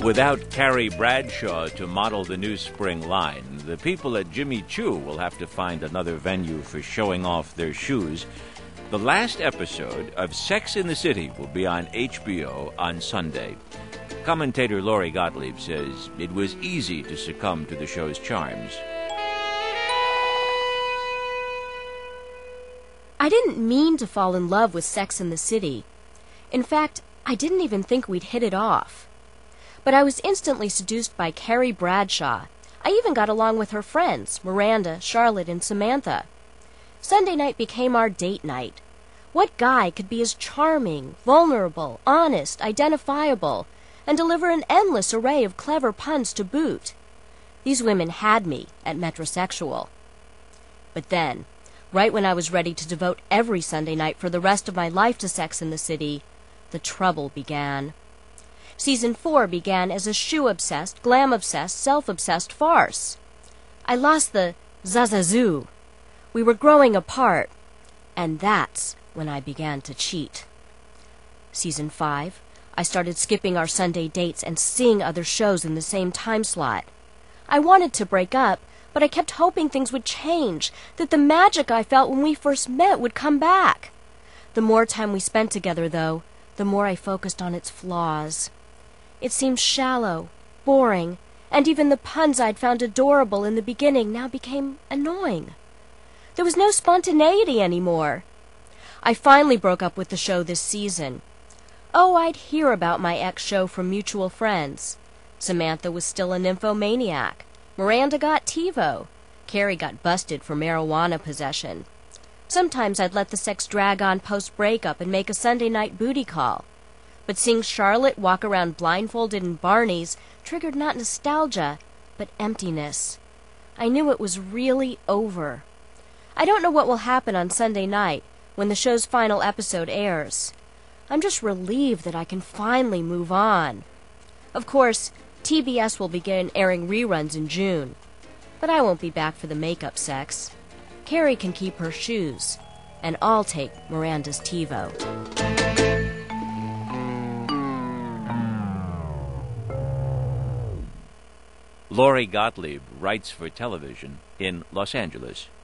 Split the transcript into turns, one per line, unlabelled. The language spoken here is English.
Without Carrie Bradshaw to model the new spring line, the people at Jimmy Choo will have to find another venue for showing off their shoes. The last episode of Sex in the City will be on HBO on Sunday. Commentator Lori Gottlieb says it was easy to succumb to the show's charms.
I didn't mean to fall in love with Sex in the City. In fact, I didn't even think we'd hit it off. But I was instantly seduced by Carrie Bradshaw. I even got along with her friends, Miranda, Charlotte, and Samantha. Sunday night became our date night. What guy could be as charming, vulnerable, honest, identifiable, and deliver an endless array of clever puns to boot? These women had me at metrosexual. But then, right when I was ready to devote every Sunday night for the rest of my life to Sex in the City, the trouble began. Season 4 began as a shoe-obsessed, glam-obsessed, self-obsessed farce. I lost the zazazoo. We were growing apart, and that's when I began to cheat. Season 5, I started skipping our Sunday dates and seeing other shows in the same time slot. I wanted to break up, but I kept hoping things would change, that the magic I felt when we first met would come back. The more time we spent together, though, the more I focused on its flaws. It seemed shallow, boring, and even the puns I'd found adorable in the beginning now became annoying. There was no spontaneity anymore. I finally broke up with the show this season. Oh, I'd hear about my ex-show from mutual friends. Samantha was still a nymphomaniac. Miranda got TiVo. Carrie got busted for marijuana possession. Sometimes I'd let the sex drag on post-breakup and make a Sunday night booty call. But seeing Charlotte walk around blindfolded in Barney's triggered not nostalgia, but emptiness. I knew it was really over. I don't know what will happen on Sunday night, when the show's final episode airs. I'm just relieved that I can finally move on. Of course, TBS will begin airing reruns in June. But I won't be back for the makeup sex. Carrie can keep her shoes, and I'll take Miranda's TiVo.
Lori Gottlieb writes for television in Los Angeles.